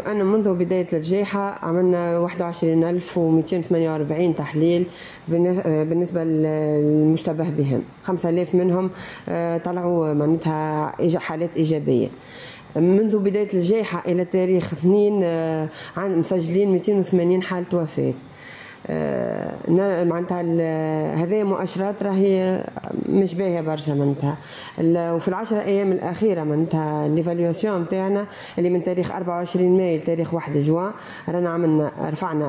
أنه منذ بداية الجائحة عملنا 21248 تحليل بالنسبة للمشتبه بهم. 5000 منهم طلعوا معناتها حالات إيجابية. منذ بداية الجائحة إلى تاريخ 2 مسجلين 280 حالة وفاة. معناتها هذه مؤشرات راهي مش باهيه برشا معناتها. وفي ال10 أيام الأخيرة معناتها ليفاليواسيون تاعنا اللي من تاريخ 24 ماي لتاريخ 1 جوان رانا رفعنا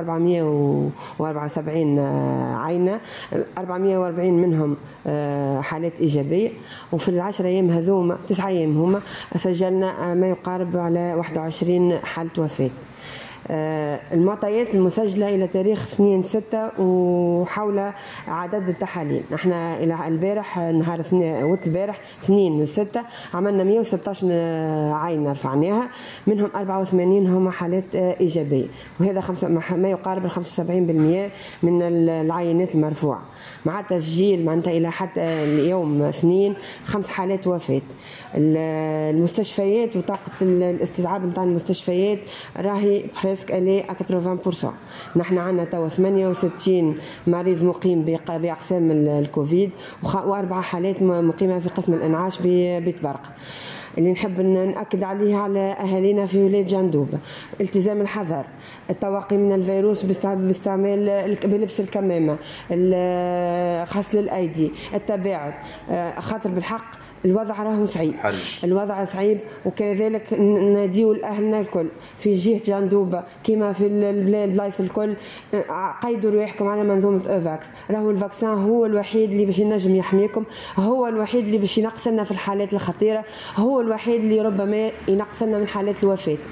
1474 عينة، 440 منهم حالات إيجابية. وفي ال10 أيام هذوما 9 أيام هما سجلنا ما يقارب على 21 حالة وفاة. المعطيات المسجلة إلى تاريخ 2/6 وحول عدد التحاليل. احنا إلى البارح نهار البارح 2/6 عملنا 116 عينة رفعناها، منهم 84 هم حالات إيجابية، وهذا ما يقارب 75% من العينات المرفوعة، مع تسجيل معناتها إلى حتى اليوم 2 5 حالات وفاة. المستشفيات وطاقة الاستيعاب نتاع المستشفيات راهي بريسك الي 80%. نحن عندنا توا 68 مريض مقيم بأقسام الكوفيد و4 حالات مقيمة في قسم الإنعاش ببيت برق. اللي نحب نأكد عليه على أهالينا في ولاية جندوبة: التزام الحذر، التوقي من الفيروس باستعمال بلبس الكمامة، غسل الأيدي، التباعد، خاطر بالحق الوضع راهو صعيب. الوضع صعيب، وكذلك ناديو لأهلنا الكل في جهة جندوبة كما في البلايص الكل: قيدوا رواحكم على منظومة أوفاكس. راهو الفاكسان هو الوحيد اللي باش ينجم يحميكم، هو الوحيد اللي باش ينقصنا في الحالات الخطيرة، هو الوحيد اللي ربما ينقصنا من حالات الوفاة.